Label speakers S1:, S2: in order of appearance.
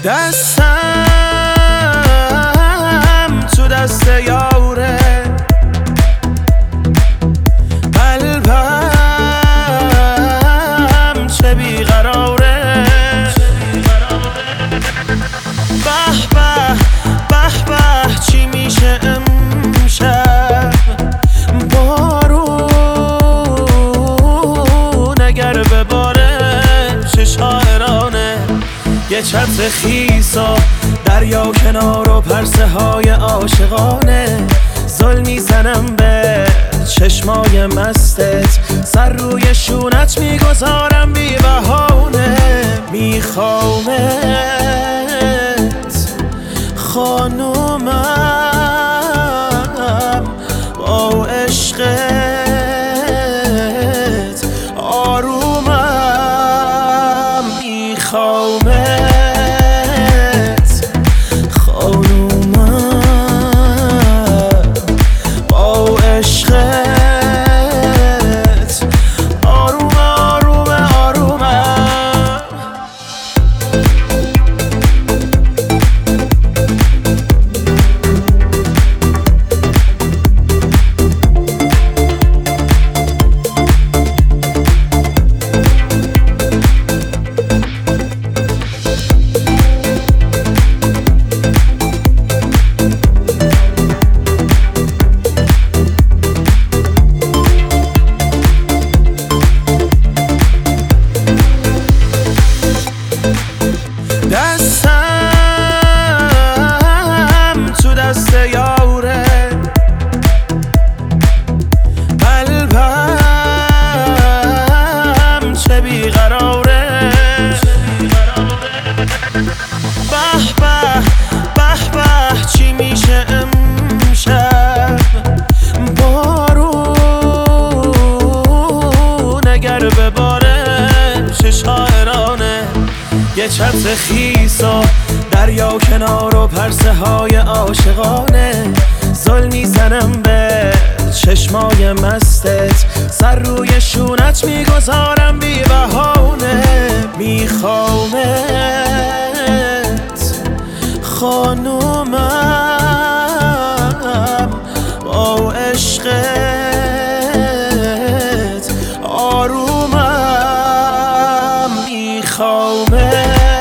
S1: دستم تو دست یاره، قلبم چه بیقراره. به به به به چی میشه امشب؟ بارون اگر بباره چه شاعرانه. یه چتر خیسا دریا کنار و پرسه های عاشقانه. زل میزنم به چشمای مستت، سر روی شونت میگذارم بی بهانه. میخوامت خانومم، با عشقت آرومم. میخوامت خانومم، با عشقت آروم آروم آرومم. دستم تو دست یاره، قلبم چه بیقراره. به به به به چی میشه امشب؟ بارون اگر بباره چه شاعرانه. یه چتر خیسا دریا کنار و پرسه های عاشقانه. زل میزنم به چشمای مستت، سر روی شونت میگذارم بی بهانه. میخوامت خانومم، با عشقت آرومم. میخوامت